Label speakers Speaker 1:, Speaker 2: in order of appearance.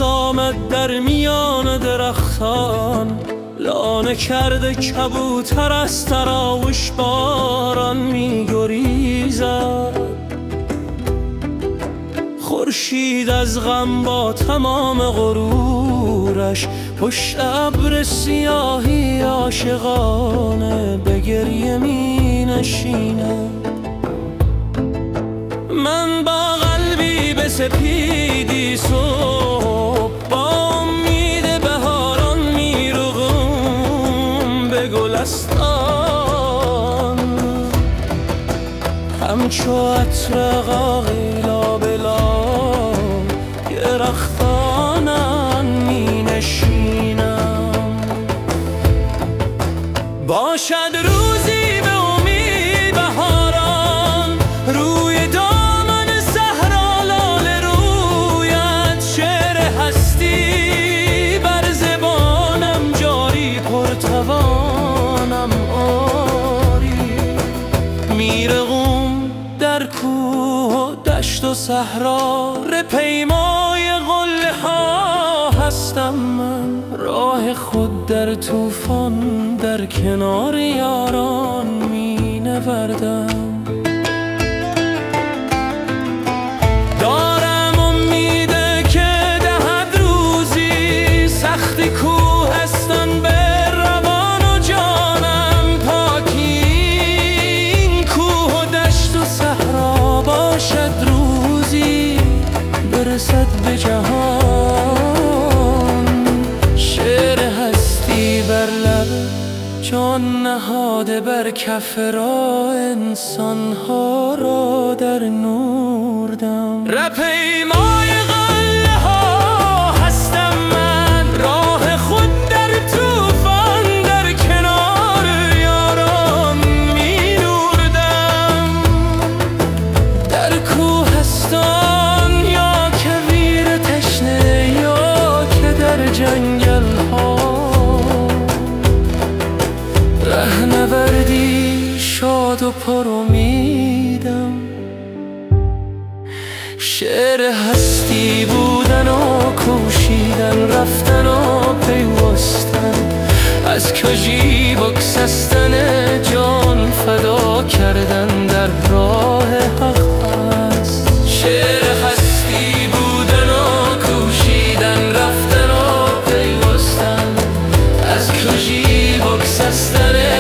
Speaker 1: آمد در میان درختان، لانه کرده کبوتر از تراوش باران می گریزد. خورشید از غم با تمام غرورش پشت ابر سیاهی عاشقانه به گریه می نشیند. من با قلبی به سپیدی صبح با امید بهاران میرغم به گلستان، همچو عطر قاقیلا بلا درختانم می نشینم. باشد روزی به امید بهاران، روی دامن صحرا لاله رویت، شعر هستی بر زبانم جاری، پرتوانم آری. میرغم در کوه و دشت و صحرا، پیمای قله ها هستم من، راه خود در طوفان در کنار یاران می نوردم. دارم امید که دهد روزی سختی کوهستان به روان و جانم، پاکی این کوه و دشت و صحرا باشد روزی برسد به جهان. شعر هستی بر لب جان نهاده بر کف را، انسانها را در نور دم. رپیمای قله ها هستم من، راه خود در طوفان در کنار یاران می نوردم. در کوهستان جنگل ها، رهنوردی شاد و پر امیدم. شعر هستی بودن و کوشیدن، رفتن و پیوستن، از کجی بگسستن جان فدا کردن در راه حق است. شعر هستی بودن و کوشیدن، رفتن از کجی بگسستن